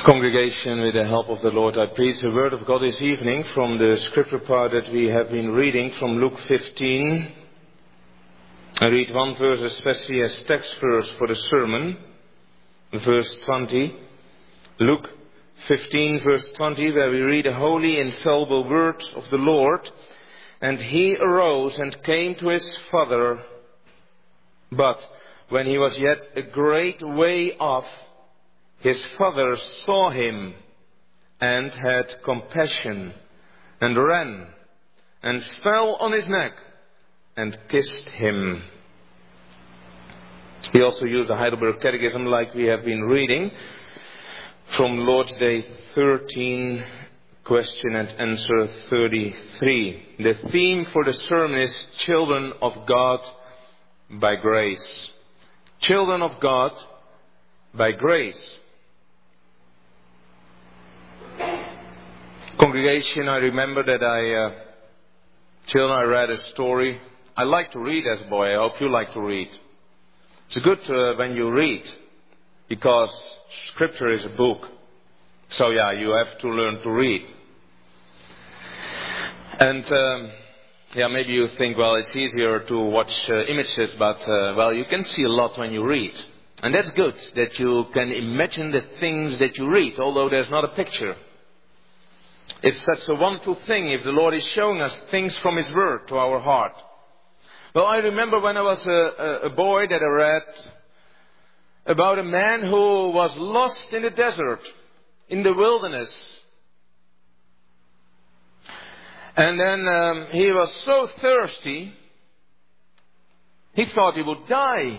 Congregation, with the help of the Lord, I preach the word of God this evening from the scripture part that we have been reading from Luke 15. I read one verse especially as text verse for the sermon, verse 20. Luke 15 verse 20, where we read a holy infallible word of the Lord. And he arose and came to his father, but when he was yet a great way off, his father saw him and had compassion and ran and fell on his neck and kissed him. He also used the Heidelberg Catechism like we have been reading from Lord's Day 13, question and answer 33. The theme for the sermon is Children of God by Grace. Children of God by Grace. Congregation, I remember that I read a story. I like to read as a boy. I hope you like to read. It's good when you read, because Scripture is a book. So you have to learn to read. And maybe you think, it's easier to watch images, but you can see a lot when you read. And that's good, that you can imagine the things that you read, although there's not a picture. It's such a wonderful thing if the Lord is showing us things from His Word to our heart. Well, I remember when I was a boy that I read about a man who was lost in the desert, in the wilderness. And then he was so thirsty, he thought he would die.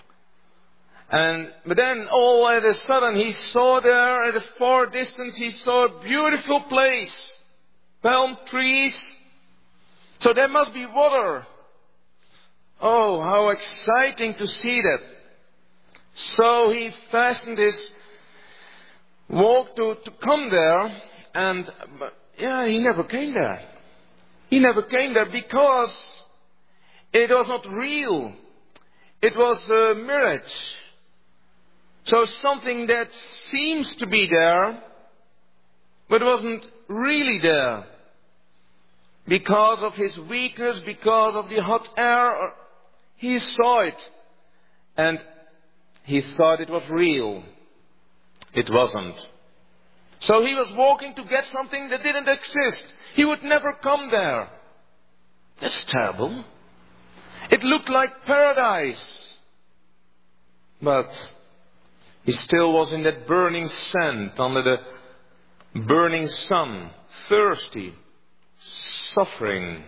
But then all of a sudden he saw there at a far distance, he saw a beautiful place. Palm trees. So there must be water. Oh, how exciting to see that. So he fastened his walk to come there. And he never came there. He never came there because it was not real. It was a mirage. So something that seems to be there, but wasn't really there. Because of his weakness, because of the hot air, he saw it. And he thought it was real. It wasn't. So he was walking to get something that didn't exist. He would never come there. That's terrible. It looked like paradise. But he still was in that burning sand, under the burning sun, thirsty, suffering.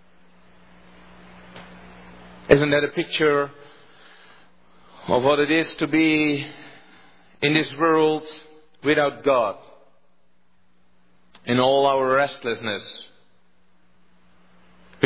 Isn't that a picture of what it is to be in this world without God? In all our restlessness. We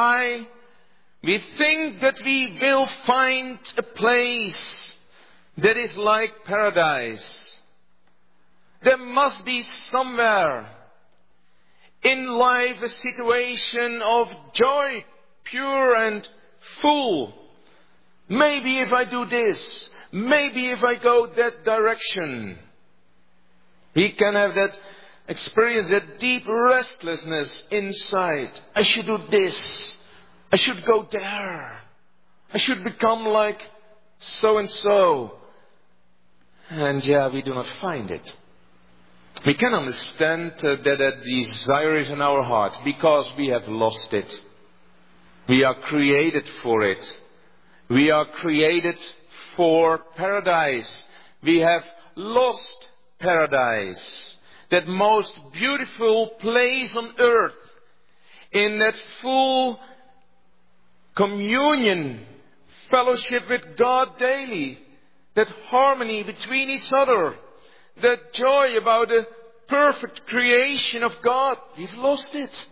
think that we will find a place that is like paradise. There must be somewhere in life a situation of joy, pure and full. Maybe if I do this, maybe if I go that direction, we can have that experience, that deep restlessness inside. I should do this. I should go there. I should become like so and so. And we do not find it. We can understand that desire is in our heart because we have lost it. We are created for it. We are created for paradise. We have lost paradise. That most beautiful place on earth. In that full communion, fellowship with God daily. That harmony between each other. That joy about the perfect creation of God. We've lost it.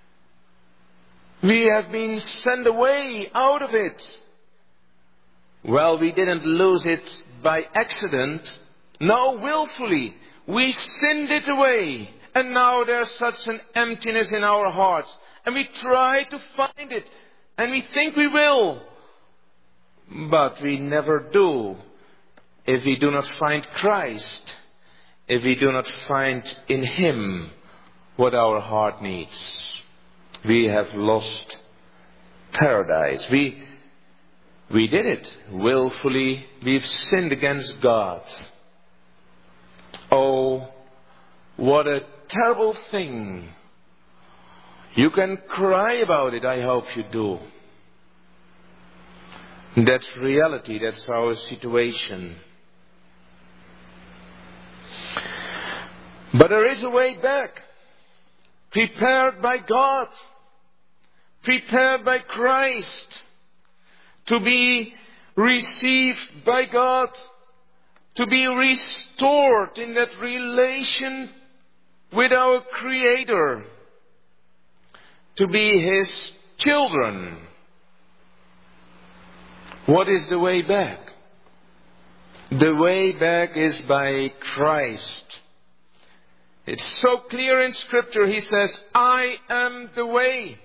We have been sent away out of it. Well, we didn't lose it by accident. No, willfully. We sinned it away. And now there's such an emptiness in our hearts. And we try to find it. And we think we will. But we never do. If we do not find Christ if we do not find in Him what our heart needs. We have lost paradise. We did it willfully. We've sinned against God. Oh, what a terrible thing. You can cry about it, I hope you do. That's reality, that's our situation. But there is a way back, prepared by God, prepared by Christ, to be received by God, to be restored in that relation with our Creator, to be His children. What is the way back? The way back is by Christ. It's so clear in Scripture. He says, I am the way.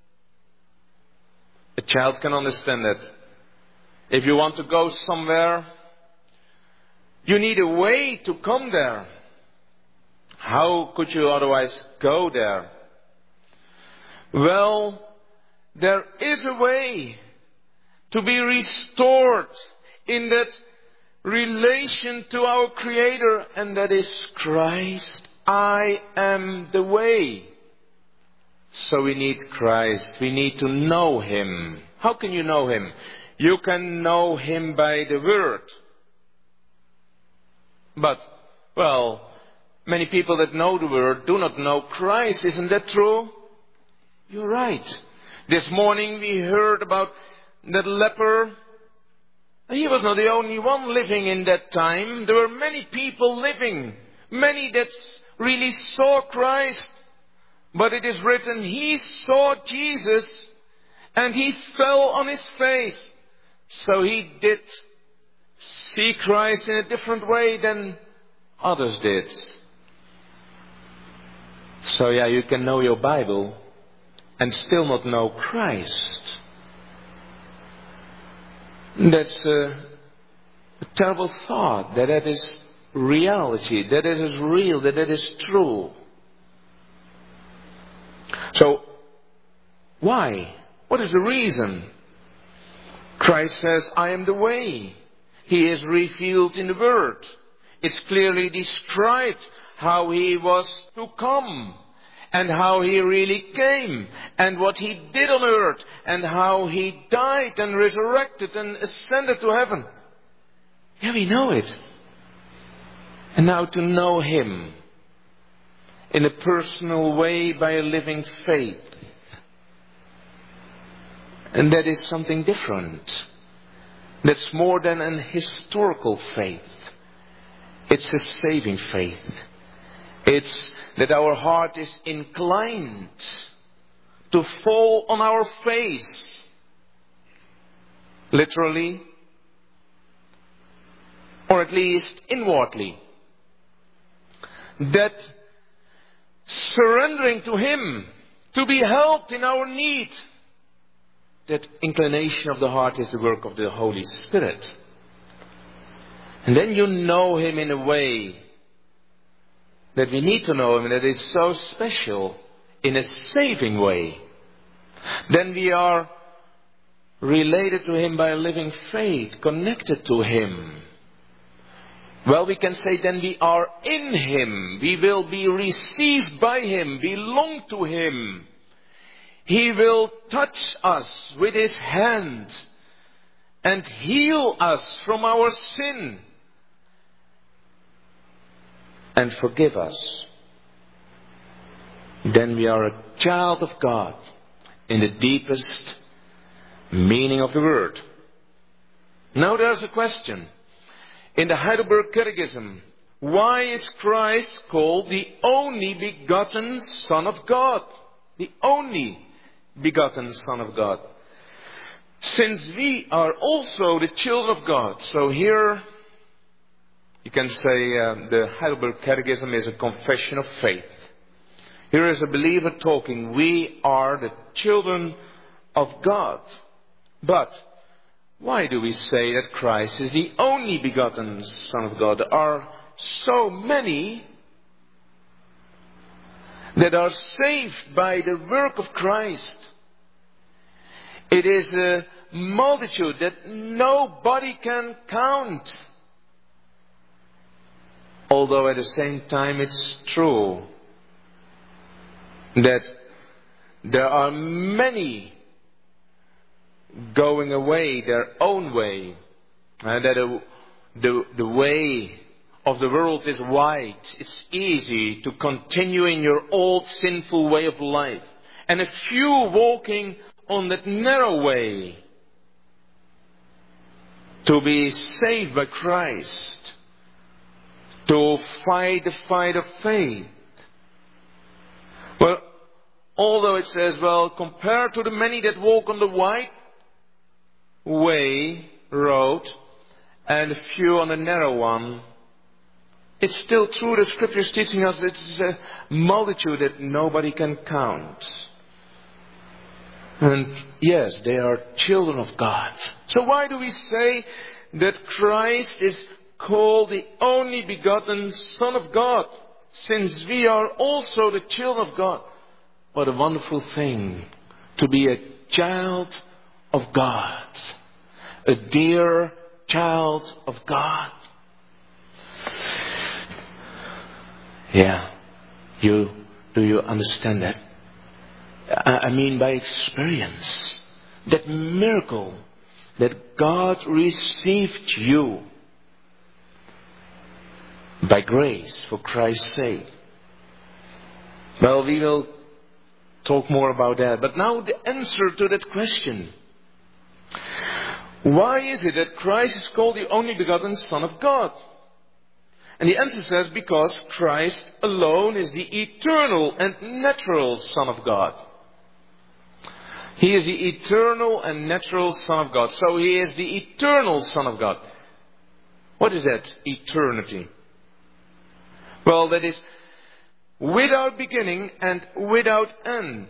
A child can understand that. If you want to go somewhere, you need a way to come there. How could you otherwise go there? Well, there is a way to be restored in that relation to our Creator, and that is Christ. I am the way. So we need Christ. We need to know Him. How can you know Him? You can know Him by the Word. But, well, many people that know the Word do not know Christ. Isn't that true? You're right. This morning we heard about that leper. He was not the only one living in that time. There were many people living. Many that really saw Christ. But it is written, he saw Jesus and he fell on his face. So he did see Christ in a different way than others did. So you can know your Bible and still not know Christ. That's a terrible thought, that is reality, that it is real, that it is true. So, why? What is the reason? Christ says, I am the way. He is revealed in the Word. It's clearly described how He was to come, and how He really came, and what He did on earth, and how He died and resurrected and ascended to heaven. Yeah, we know it. And now to know Him in a personal way by a living faith. And that is something different. That's more than an historical faith. It's a saving faith. It's that our heart is inclined to fall on our face, literally, or at least inwardly. That surrendering to Him, to be helped in our need, that inclination of the heart is the work of the Holy Spirit. And then you know Him in a way that we need to know Him, and that is so special, in a saving way. Then we are related to Him by a living faith, connected to Him. Well, we can say then we are in Him. We will be received by Him, belong to Him. He will touch us with His hand and heal us from our sin and forgive us. Then we are a child of God in the deepest meaning of the word. Now there's a question. In the Heidelberg Catechism, why is Christ called the only begotten Son of God? The only begotten Son of God. Since we are also the children of God. So here you can say the Heidelberg Catechism is a confession of faith. Here is a believer talking. We are the children of God. But why do we say that Christ is the only begotten Son of God? There are so many that are saved by the work of Christ. It is a multitude that nobody can count. Although at the same time it's true that there are many going away their own way. And that the way of the world is wide. It's easy to continue in your old sinful way of life. And a few walking on that narrow way to be saved by Christ. To fight the fight of faith. Well, although it says, well, compared to the many that walk on the wide road, and a few on the narrow one, it's still true that Scripture is teaching us that it's a multitude that nobody can count. And yes, they are children of God. So why do we say that Christ is called the only begotten Son of God? Since we are also the children of God. What a wonderful thing to be a child of God. A dear child of God. Yeah. Do you understand that? I mean by experience. That miracle that God received you by grace for Christ's sake. Well, we will talk more about that. But now the answer to that question. Why is it that Christ is called the only begotten Son of God? And the answer says, because Christ alone is the eternal and natural Son of God. He is the eternal and natural Son of God. So He is the eternal Son of God. What is that? Eternity. Well, that is without beginning and without end.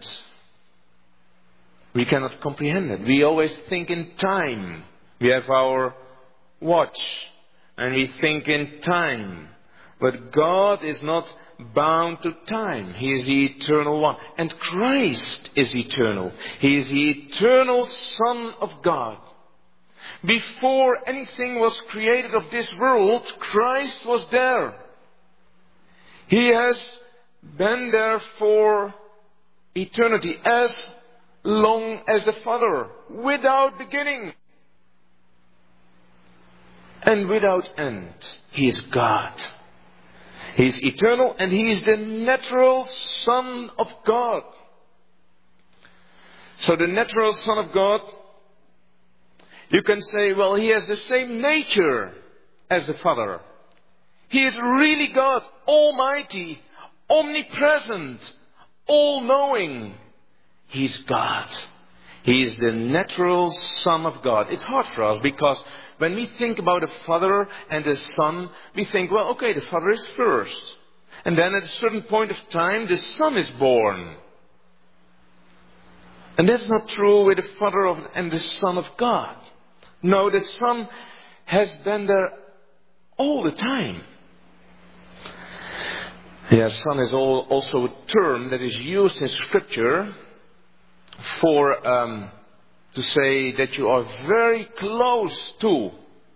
We cannot comprehend it. We always think in time. We have our watch and we think in time. But God is not bound to time. He is the eternal one. And Christ is eternal. He is the eternal Son of God. Before anything was created of this world, Christ was there. He has been there for eternity, as long as the Father, without beginning and without end. He is God. He is eternal and He is the natural Son of God. So the natural Son of God, you can say, well, He has the same nature as the Father. He is really God, almighty, omnipresent, all-knowing. He's God. He is the natural Son of God. It's hard for us because when we think about the Father and the Son, we think, well, okay, the Father is first. And then at a certain point of time, the Son is born. And that's not true with the Father and the Son of God. No, the Son has been there all the time. Yeah, Son is also a term that is used in Scripture for to say that you are very close to.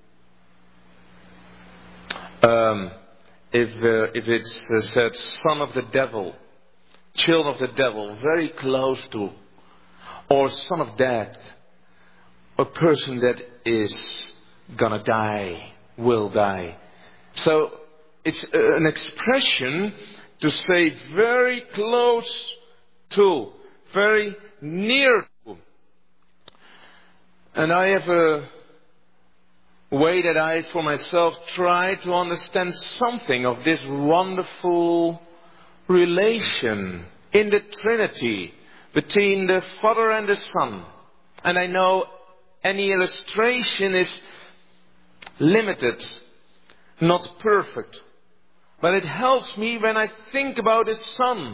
If it's said son of the devil, child of the devil, very close to, or son of death, a person that is gonna die, will die. So it's an expression to say very close to, very near to. And I have a way that I, for myself, try to understand something of this wonderful relation in the Trinity between the Father and the Son. And I know any illustration is limited, not perfect. But it helps me when I think about the sun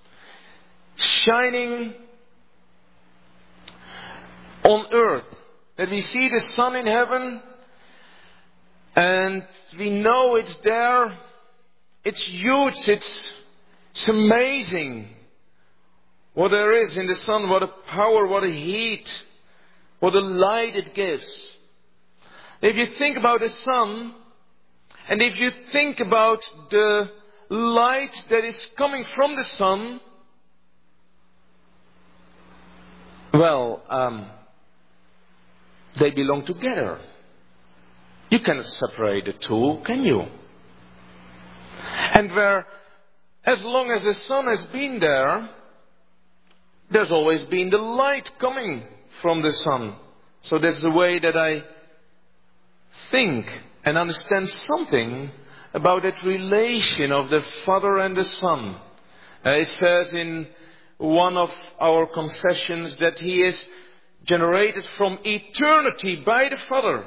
shining on earth that we see the sun in heaven and we know it's there. It's huge. It's amazing what there is in the sun, what a power, what a heat, what a light it gives. If you think about the sun, and if you think about the light that is coming from the sun, well, they belong together. You cannot separate the two, can you? And as long as the sun has been there, there's always been the light coming from the sun. So that's the way that I think and understand something about that relation of the Father and the Son. It says in one of our confessions that He is generated from eternity by the Father,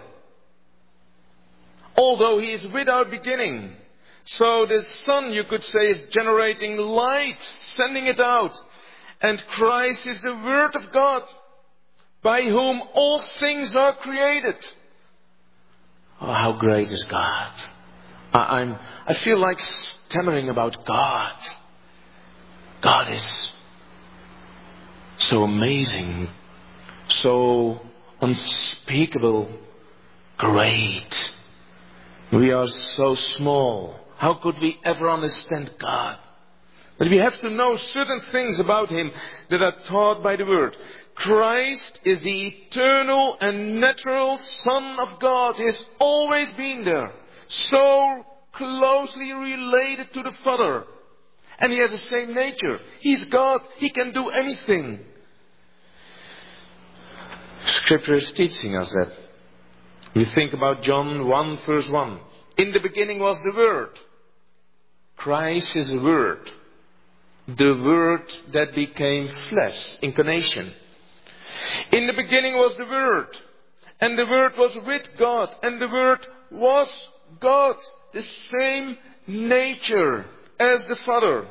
although He is without beginning. So the Son, you could say, is generating light, sending it out. And Christ is the Word of God, by whom all things are created. Oh, how great is God. I feel like stammering about God. God is so amazing, so unspeakable, great. We are so small. How could we ever understand God? But we have to know certain things about Him that are taught by the Word. Christ is the eternal and natural Son of God. He has always been there. So closely related to the Father. And He has the same nature. He's God. He can do anything. Scripture is teaching us that. We think about John 1 verse 1. In the beginning was the Word. Christ is the Word. The Word that became flesh, incarnation. In the beginning was the Word, and the Word was with God, and the Word was God, the same nature as the Father.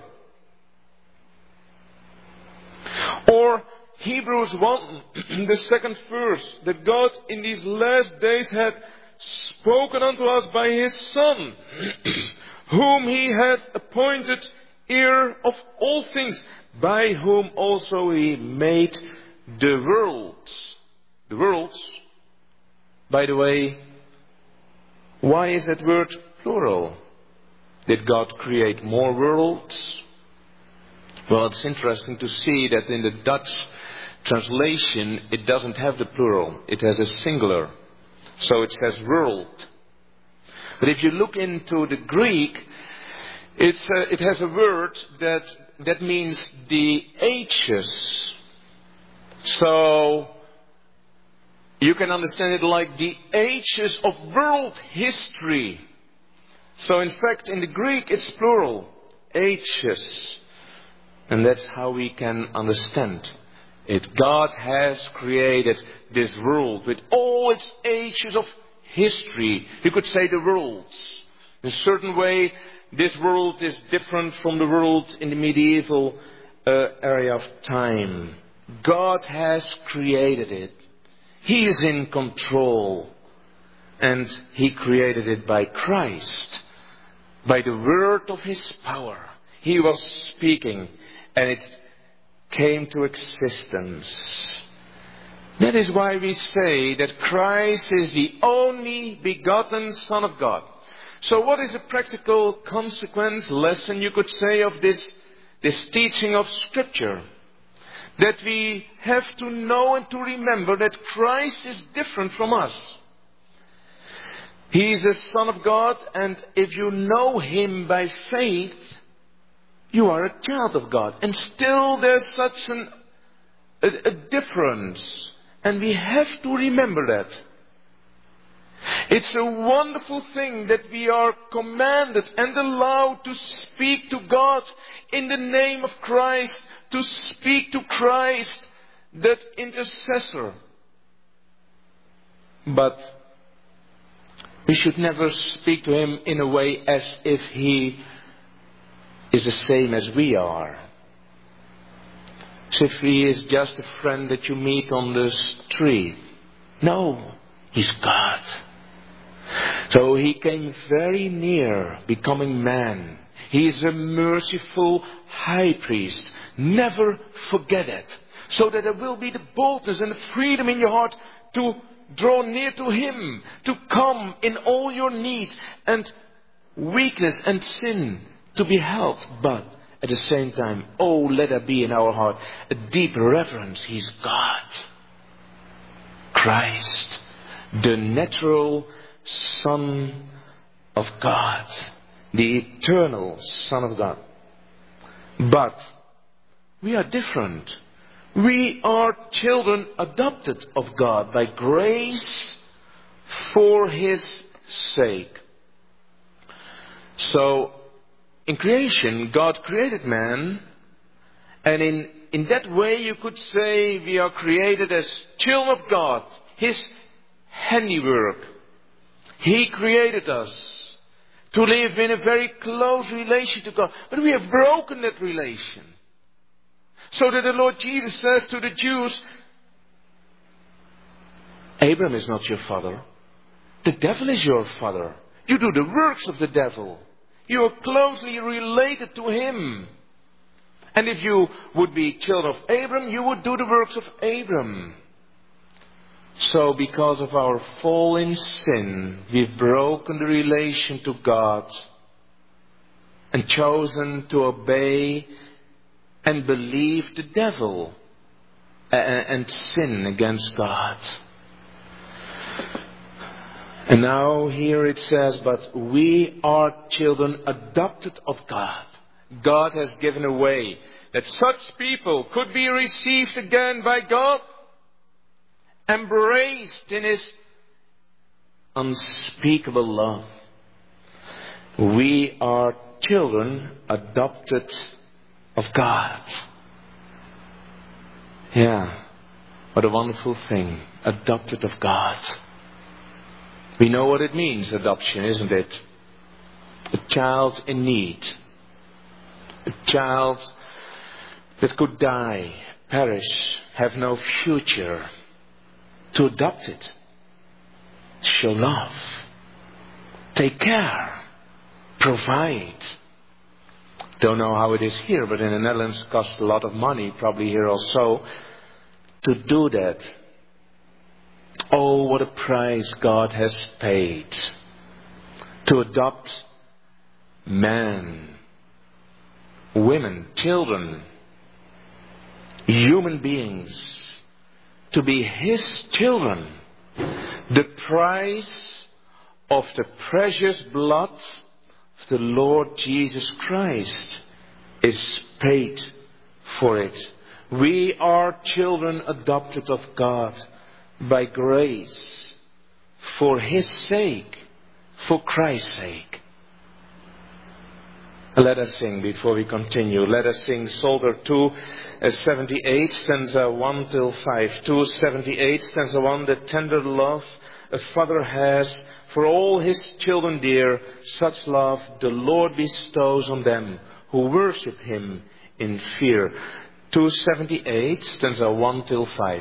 Or Hebrews 1, the second verse, that God in these last days had spoken unto us by His Son, whom He hath appointed heir of all things, by whom also He made the worlds. The worlds. By the way, why is that word plural? Did God create more worlds? Well, it's interesting to see that in the Dutch translation it doesn't have the plural. It has a singular. So it says world. But if you look into the Greek, it has a word that means the ages. So you can understand it like the ages of world history. So in fact in the Greek it's plural. Ages. And that's how we can understand it. God has created this world with all its ages of history. You could say the worlds. In a certain way, this world is different from the world in the medieval area of time. God has created it. He is in control. And He created it by Christ. By the word of His power. He was speaking and it came to existence. That is why we say that Christ is the only begotten Son of God. So what is the practical consequence, lesson you could say of this teaching of Scripture? That we have to know and to remember that Christ is different from us. He is the Son of God, and if you know Him by faith, you are a child of God. And still there's such a difference. And we have to remember that. It's a wonderful thing that we are commanded and allowed to speak to God in the name of Christ, to speak to Christ, that intercessor. But we should never speak to Him in a way as if He is the same as we are. So if He is just a friend that you meet on the street, No, He's God. So He came very near becoming man. He is a merciful high priest. Never forget it. So that there will be the boldness and the freedom in your heart to draw near to Him. To come in all your need and weakness and sin to be helped. But at the same time, oh, let there be in our heart a deep reverence. He's God. Christ, the natural Son of God, the eternal Son of God. But we are different. We are children adopted of God by grace for His sake. So, in creation, God created man, and in that way you could say we are created as children of God, His handiwork. He created us to live in a very close relation to God. But we have broken that relation. So that the Lord Jesus says to the Jews, Abraham is not your father. The devil is your father. You do the works of the devil. You are closely related to him. And if you would be children of Abraham, you would do the works of Abraham. So because of our fall in sin, we've broken the relation to God and chosen to obey and believe the devil and sin against God. And now here it says, but we are children adopted of God. God has given a way that such people could be received again by God, embraced in His unspeakable love. We are children adopted of God. Yeah, what a wonderful thing. Adopted of God. We know what it means, adoption, isn't it? A child in need. A child that could die, perish, have no future. To adopt it. Show love. Take care. Provide. Don't know how it is here, but in the Netherlands it costs a lot of money, probably here also, to do that. Oh, what a price God has paid to adopt man, women, children, human beings, to be His children. The price of the precious blood of the Lord Jesus Christ is paid for it. We are children adopted of God by grace, for His sake, for Christ's sake. Let us sing before we continue. Let us sing Psalter 278, stanza 1 till 5. 278, stanza 1, the tender love a father has for all his children dear, such love the Lord bestows on them who worship Him in fear. 278, stanza 1 till 5.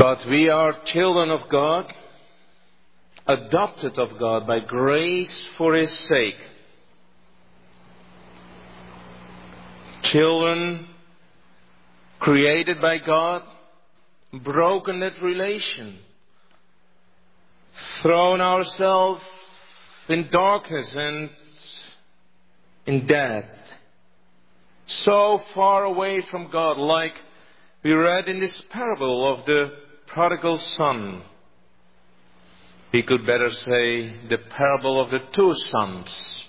But we are children of God, adopted of God by grace for His sake. Children created by God, broken that relation, thrown ourselves in darkness and in death, so far away from God, like we read in this parable of the prodigal son. We could better say the parable of the two sons.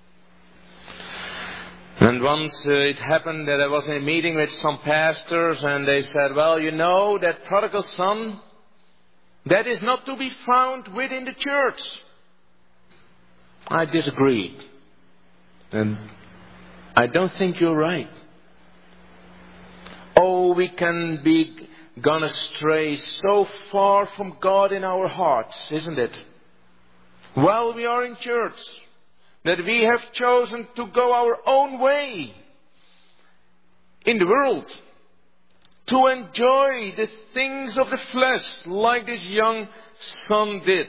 And once it happened that I was in a meeting with some pastors and they said, well, you know, that prodigal son, that is not to be found within the church. I disagreed. And I don't think you're right. Oh, we can be gone astray so far from God in our hearts, isn't it? While we are in church, that we have chosen to go our own way in the world, to enjoy the things of the flesh like this young son did.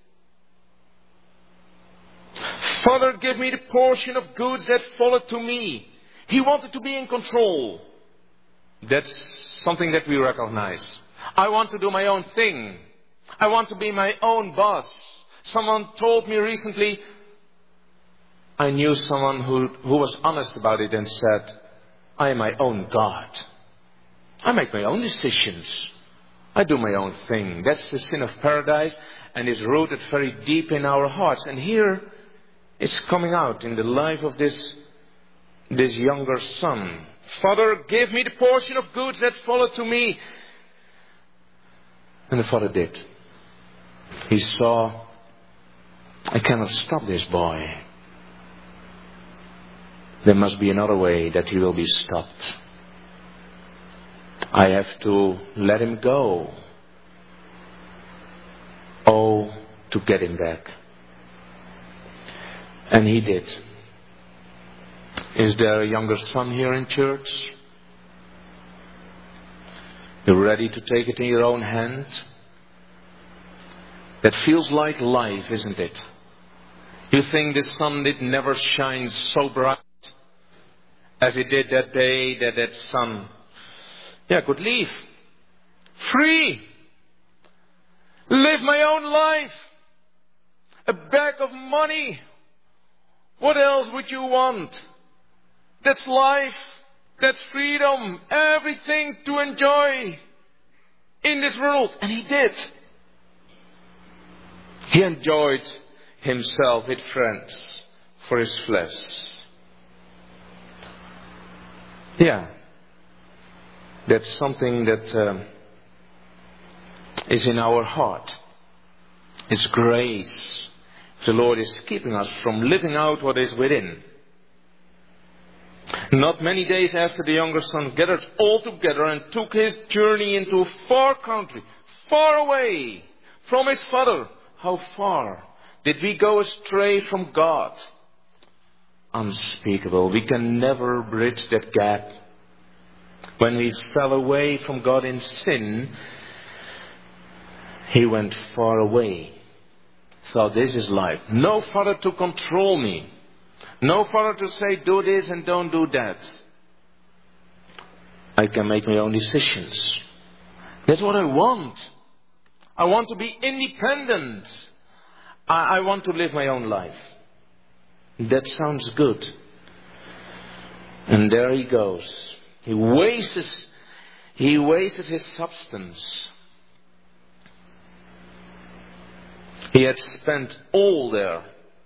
Father, give me the portion of goods that followed to me. He wanted to be in control. That's something that we recognize. I want to do my own thing. I want to be my own boss. Someone told me recently, I knew someone who was honest about it and said, I am my own God. I make my own decisions. I do my own thing. That's the sin of paradise and is rooted very deep in our hearts. And here it's coming out in the life of this younger son. Father, give me the portion of goods that followed to me. And the father did. He saw, I cannot stop this boy. There must be another way that he will be stopped. I have to let him go. Oh, to get him back. And he did. Is there a younger son here in church? You're ready to take it in your own hand? That feels like life, isn't it? You think the sun did never shine so bright as it did that day that sun could leave. Free. Live my own life. A bag of money. What else would you want? That's life. That's freedom. Everything to enjoy in this world. And he did. He enjoyed himself with friends for his flesh. Yeah. That's something that is in our heart. It's grace. The Lord is keeping us from living out what is within. Not many days after the younger son gathered all together and took his journey into a far country, far away from his father. How far did we go astray from God? Unspeakable. We can never bridge that gap. When we fell away from God in sin, he went far away. So this is life. No father to control me. No father to say do this and don't do that. I can make my own decisions. That's what I want. I want to be independent. I want to live my own life. That sounds good. And there he goes. He wasted his substance. He had spent all there.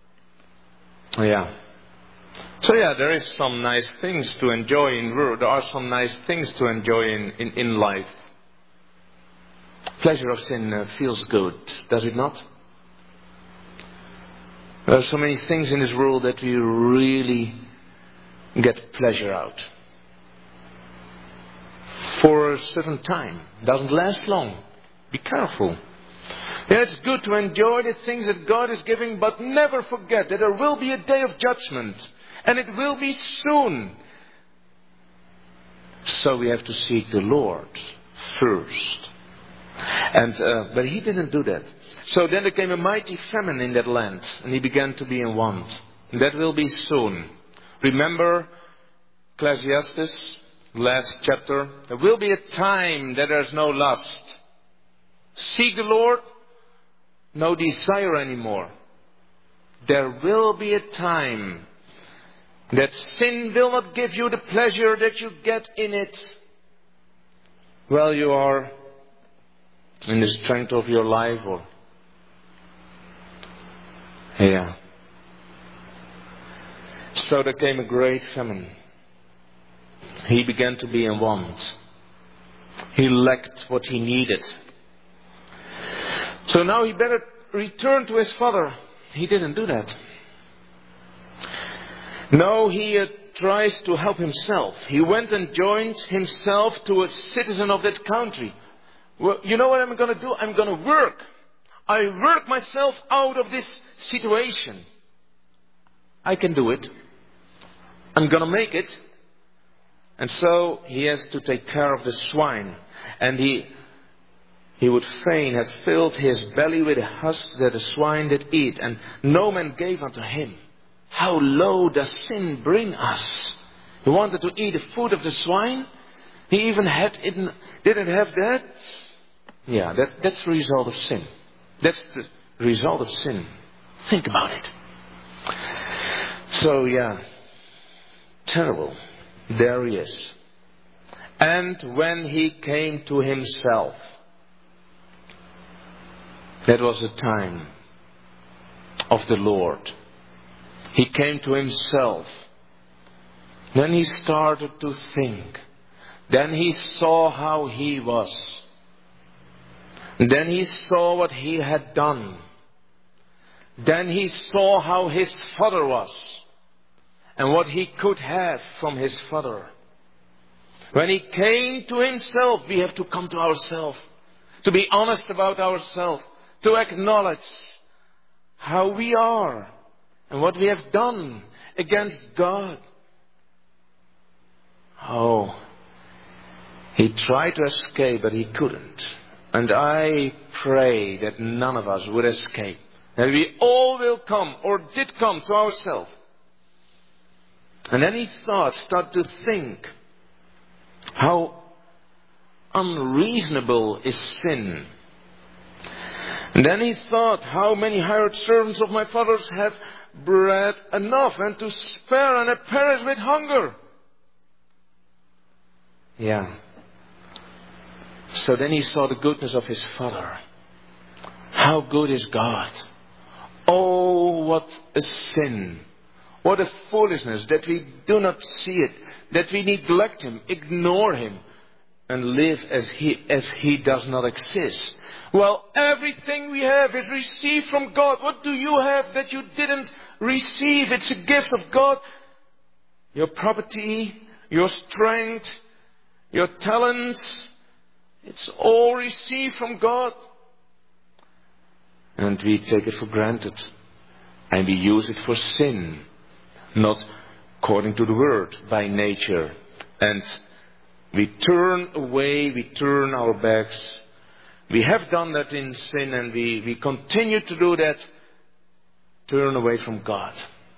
So there is some nice things to enjoy in world. There are some nice things to enjoy in life. Pleasure of sin feels good, does it not? There are so many things in this world that we really get pleasure out. For a certain time. Doesn't last long. Be careful. It's good to enjoy the things that God is giving, but never forget that there will be a day of judgment. And it will be soon. So we have to seek the Lord first. But he didn't do that. So then there came a mighty famine in that land, and he began to be in want. And that will be soon. Remember Ecclesiastes, last chapter. There will be a time that there's no lust. Seek the Lord, no desire anymore. There will be a time that sin will not give you the pleasure that you get in it while you are in the strength of your life. So there came a great famine. He began to be in want. He lacked what he needed. So now he better return to his father. He didn't do that. No, he tries to help himself. He went and joined himself to a citizen of that country. Well, you know what I'm going to do? I'm going to work. I work myself out of this situation. I can do it. I'm going to make it. And so he has to take care of the swine. And he would fain have filled his belly with the husk that the swine did eat, and no man gave unto him. How low does sin bring us? He wanted to eat the food of the swine. He even didn't have that. Yeah, that's the result of sin. That's the result of sin. Think about it. So terrible. There he is. And when he came to himself, that was the time of the Lord. He came to himself. Then he started to think. Then he saw how he was. Then he saw what he had done. Then he saw how his father was. And what he could have from his father. When he came to himself, we have to come to ourselves. To be honest about ourselves. To acknowledge how we are. And what we have done against God. Oh, he tried to escape, but he couldn't. And I pray that none of us would escape. That we all will come, or did come, to ourselves. And then he started to think, how unreasonable is sin. And then he thought, how many hired servants of my father's have bread enough and to spare, and I perish with hunger. So then he saw the goodness of his father. How good is God. Oh, what a sin. What a foolishness that we do not see it. That we neglect him, ignore him, and live as if he does not exist. Well, everything we have is received from God. What do you have that you didn't receive? It's a gift of God. Your property, your strength, your talents, it's all received from God. And we take it for granted. And we use it for sin. Not according to the word, by nature. And we turn away, we turn our backs. We have done that in sin, and we continue to do that. Turn away from God.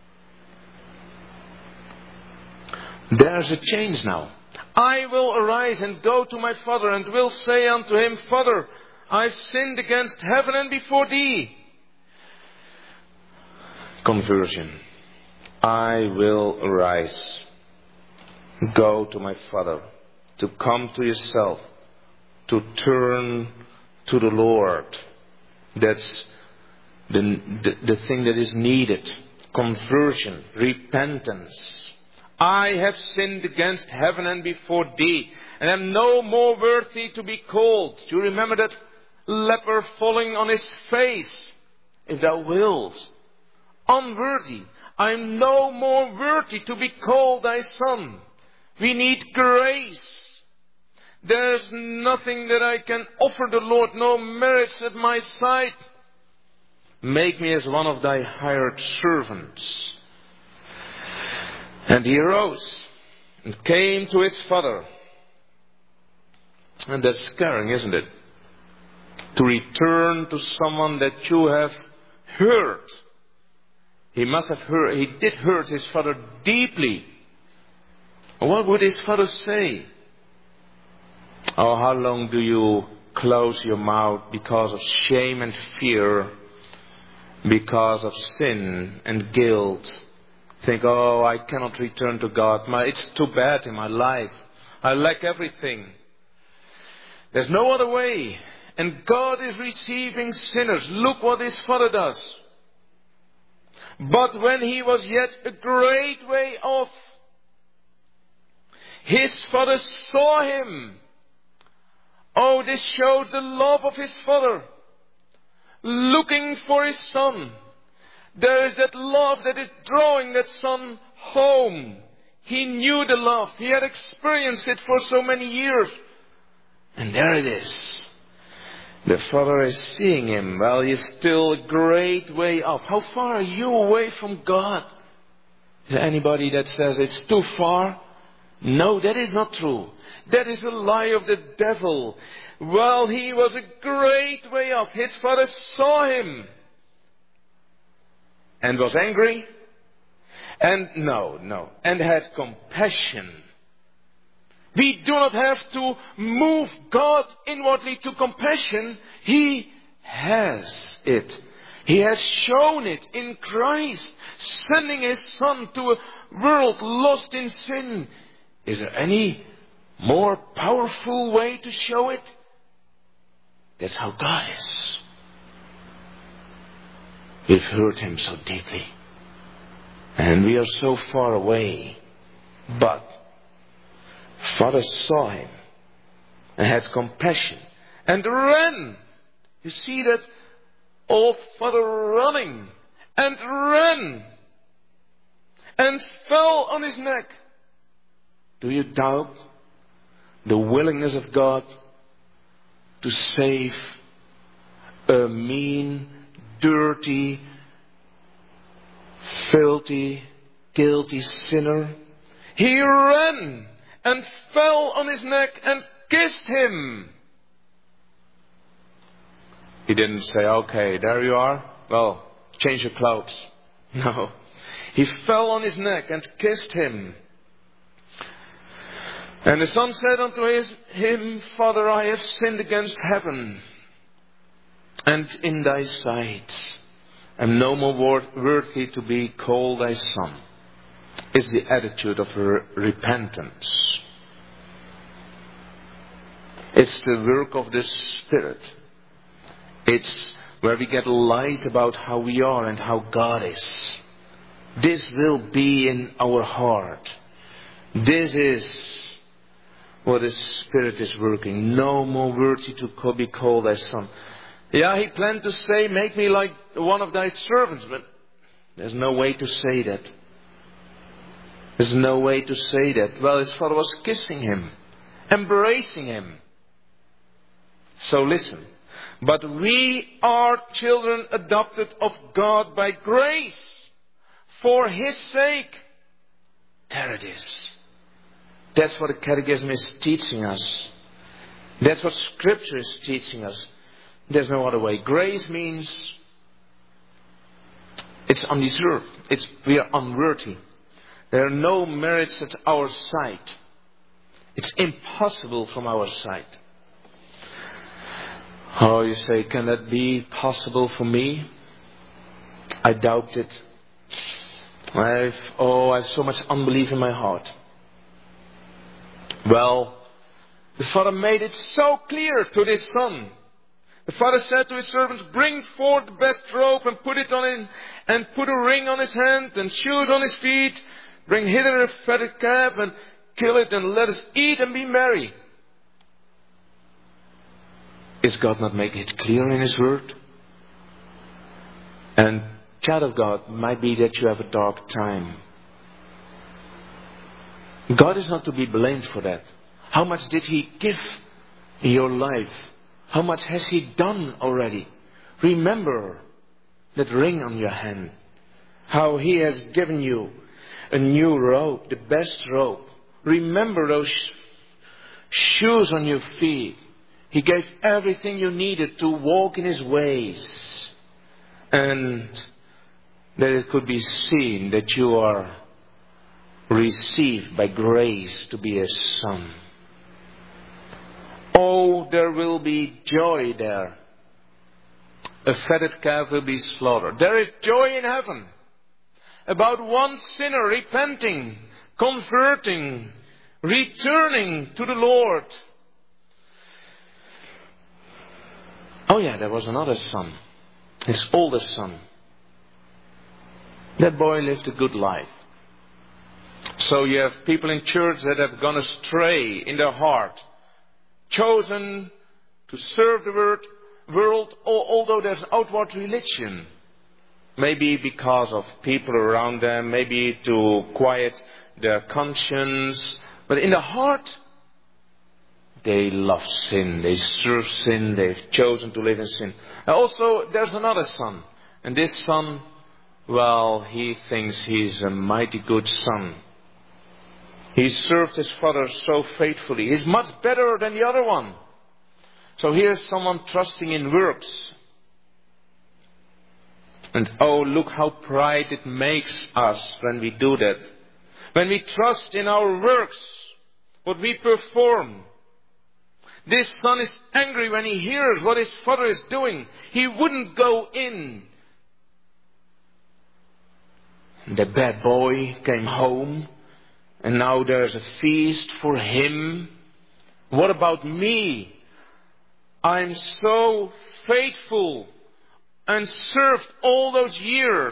There's a change now. I will arise and go to my father, and will say unto him, Father, I've sinned against heaven and before thee. Conversion. I will arise. Go to my father. To come to yourself. To turn to the Lord. That's the thing that is needed. Conversion. Repentance. I have sinned against heaven and before thee, and am no more worthy to be called. Do you remember that leper falling on his face? If thou wilt. Unworthy. I am no more worthy to be called thy son. We need grace. There's nothing that I can offer the Lord, no merits at my side. Make me as one of thy hired servants. And he arose and came to his father. And that's scaring, isn't it? to return to someone that you have hurt. He must have hurt, he did hurt his father deeply. What would his father say? Oh, how long do you close your mouth because of shame and fear, because of sin and guilt? Think, oh, I cannot return to God. It's too bad in my life. I lack everything. There's no other way. And God is receiving sinners. Look what his father does. But when he was yet a great way off, his father saw him. Oh, this shows the love of his father. Looking for his son. There is that love that is drawing that son home. He knew the love. He had experienced it for so many years. And there it is. The father is seeing him. Well, he's still a great way off. How far are you away from God? Is there anybody that says it's too far? No, that is not true. That is a lie of the devil. Well, he was a great way off. His father saw him. And was angry. And and had compassion. We do not have to move God inwardly to compassion. He has it. He has shown it in Christ, sending his son to a world lost in sin. Is there any more powerful way to show it? That's how God is. We've hurt him so deeply. And we are so far away. But Father saw him and had compassion and ran. You see that old father running and ran and fell on his neck. Do you doubt the willingness of God to save a mean, dirty, filthy, guilty sinner? He ran and fell on his neck and kissed him. He didn't say, okay, there you are. Well, change your clothes. No. He fell on his neck and kissed him. And the son said unto him, Father, I have sinned against heaven and in thy sight. I'm no more worthy to be called thy son. It's the attitude of repentance. It's the work of the Spirit. It's where we get light about how we are and how God is. This will be in our heart. This is what the Spirit is working. No more worthy to be called thy son. Yeah, he planned to say, make me like one of thy servants, but there's no way to say that. There's no way to say that. Well, his father was kissing him, embracing him. So listen. But we are children adopted of God by grace, for his sake. There it is. That's what the Catechism is teaching us. That's what Scripture is teaching us. There's no other way. Grace means it's undeserved. We are unworthy. There are no merits at our side. It's impossible from our side. Oh, you say, can that be possible for me? I doubt it. I have so much unbelief in my heart. Well, the father made it so clear to this son. The father said to his servant, bring forth the best robe and put it on him, and put a ring on his hand and shoes on his feet. Bring hither a fatted calf and kill it, and let us eat and be merry. Is God not making it clear in his word? And child of God, might be that you have a dark time. God is not to be blamed for that. How much did he give in your life? How much has he done already? Remember that ring on your hand. How he has given you a new robe, the best robe. Remember those shoes on your feet. He gave everything you needed to walk in His ways. And that it could be seen that you are received by grace to be a son. Oh, there will be joy there. A fatted calf will be slaughtered. There is joy in heaven about one sinner repenting, converting, returning to the Lord. Oh yeah, there was another son, his oldest son. That boy lived a good life. So you have people in church that have gone astray in their heart, chosen to serve the world, although there's outward religion. Maybe because of people around them, maybe to quiet their conscience. But in the heart, they love sin, they serve sin, they've chosen to live in sin. And also, there's another son. And this son, well, he thinks he's a mighty good son. He served his father so faithfully. He's much better than the other one. So here's someone trusting in works. And oh, look how pride it makes us when we do that. When we trust in our works, what we perform. This son is angry when he hears what his father is doing. He wouldn't go in. The bad boy came home, and now there's a feast for him. What about me? I'm so faithful and served all those years.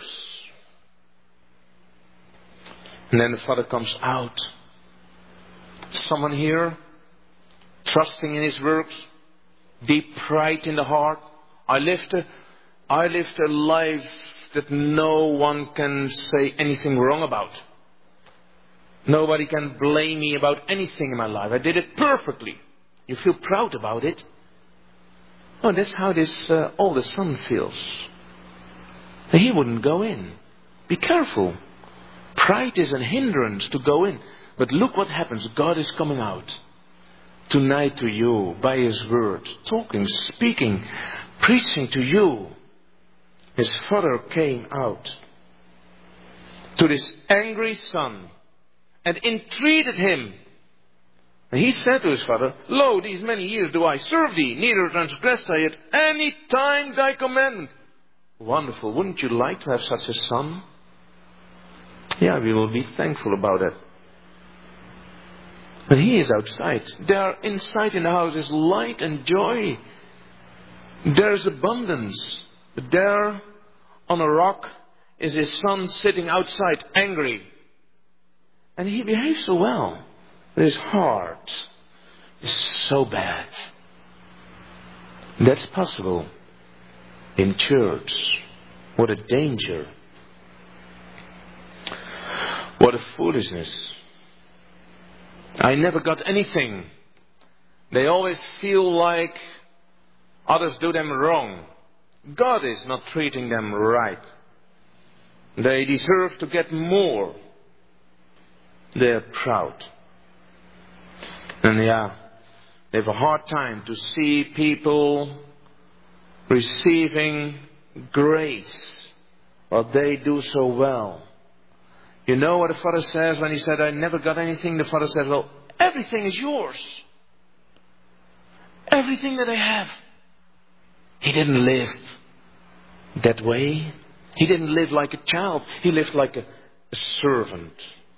And then the father comes out. Someone here, trusting in his works, deep pride in the heart. I lived a life that no one can say anything wrong about. Nobody can blame me about anything in my life. I did it perfectly. You feel proud about it? Oh, that's how this oldest son feels. He wouldn't go in. Be careful. Pride is a hindrance to go in. But look what happens. God is coming out tonight to you by His word. Talking, speaking, preaching to you. His father came out to this angry son and entreated him. And he said to his father, Lo, these many years do I serve thee, neither transgressed I at any time thy commandment. Wonderful. Wouldn't you like to have such a son? Yeah, we will be thankful about that. But he is outside. There inside in the house is light and joy. There is abundance. But there on a rock is his son sitting outside angry. And he behaves so well. But his heart is so bad. That's possible in church. What a danger. What a foolishness. I never got anything. They always feel like others do them wrong. God is not treating them right. They deserve to get more. They're proud. And they have a hard time to see people receiving grace. What they do so well. You know what the father says when he said, I never got anything? The father said, well, everything is yours. Everything that I have. He didn't live that way. He didn't live like a child. He lived like a servant.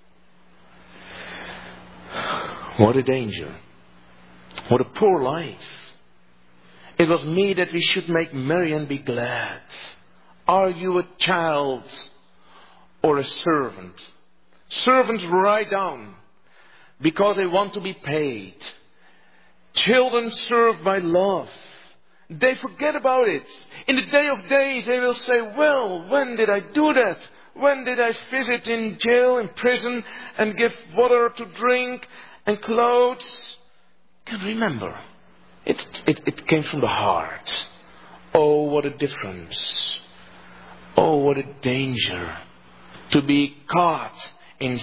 What a danger. What a poor life. It was me that we should make merry and be glad. Are you a child or a servant? Servants write down because they want to be paid. Children serve by love. They forget about it. In the day of days they will say, well, when did I do that? When did I visit in jail, in prison, and give water to drink and clothes? Can't remember. It came from the heart. Oh, what a difference. Oh, what a danger. To be caught in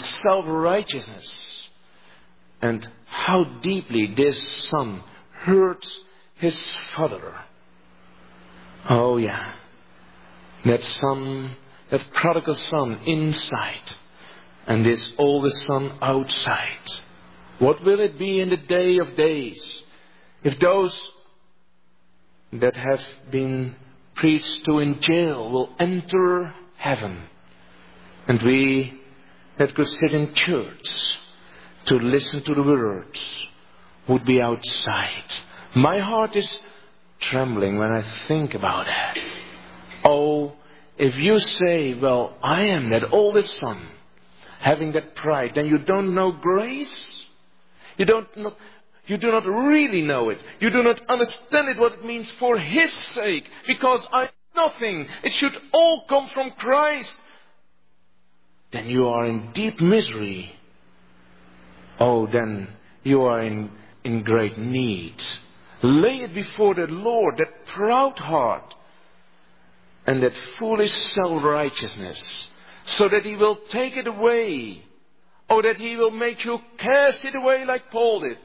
self-righteousness. And how deeply this son hurt his Father. Oh yeah, that son, that prodigal son inside, and this oldest son outside. What will it be in the day of days if those that have been preached to in jail will enter heaven, and we that could sit in church to listen to the words would be outside? My heart is trembling when I think about that. Oh, if you say, well, I am that oldest son, having that pride, then you don't know grace. You do not really know it. You do not understand it, what it means for his sake. Because I am nothing. It should all come from Christ. Then you are in deep misery. Oh, then you are in great need. Lay it before the Lord, that proud heart and that foolish self-righteousness, so that he will take it away, or that he will make you cast it away like Paul did,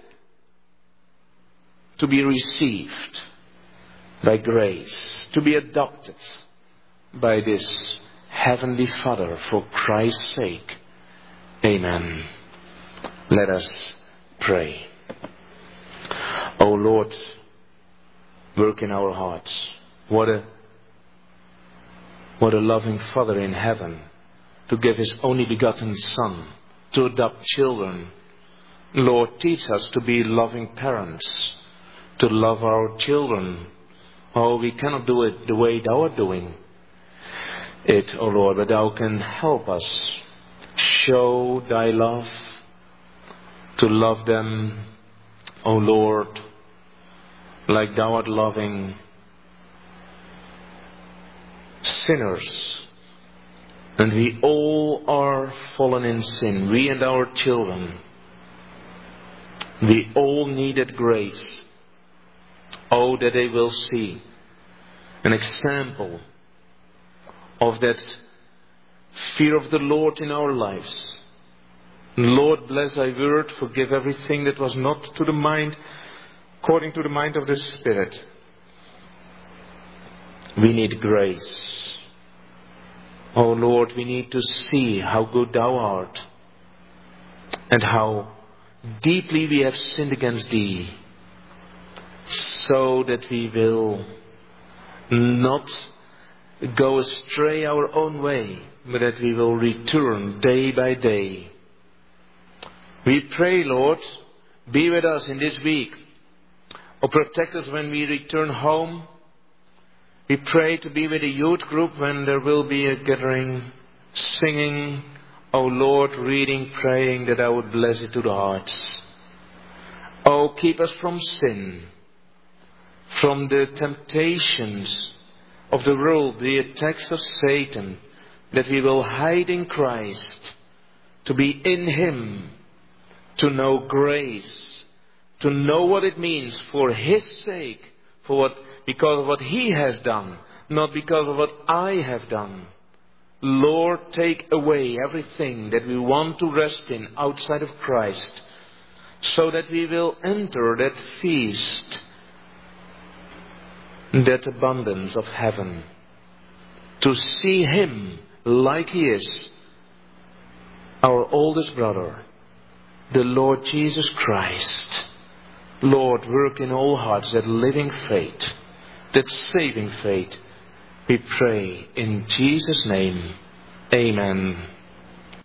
to be received by grace, to be adopted by this Heavenly Father for Christ's sake. Amen. Let us pray. O Lord, work in our hearts. What a loving Father in heaven, to give his only begotten Son to adopt children. Lord, teach us to be loving parents, to love our children. Oh, we cannot do it the way thou art doing it, O Lord, but thou can help us show thy love, to love them, O Lord, like thou art loving sinners. And we all are fallen in sin, we and our children. We all needed grace. Oh, that they will see an example of that fear of the Lord in our lives. Lord, bless thy word, forgive everything that was not to the mind, according to the mind of the Spirit. We need grace. Oh Lord, we need to see how good thou art, and how deeply we have sinned against thee, so that we will not go astray our own way, but that we will return day by day. We pray, Lord, be with us in this week, or protect us when we return home. We pray to be with the youth group when there will be a gathering, singing, O Lord, reading, praying, that I would bless it to the hearts. Oh, keep us from sin, from the temptations of the world, the attacks of Satan, that we will hide in Christ, to be in him, to know grace, to know what it means for his sake, because of what he has done, not because of what I have done. Lord, take away everything that we want to rest in outside of Christ, so that we will enter that feast, that abundance of heaven, to see him like he is, our oldest brother, the Lord Jesus Christ. Lord, work in all hearts that living faith, that saving faith. We pray in Jesus' name. Amen.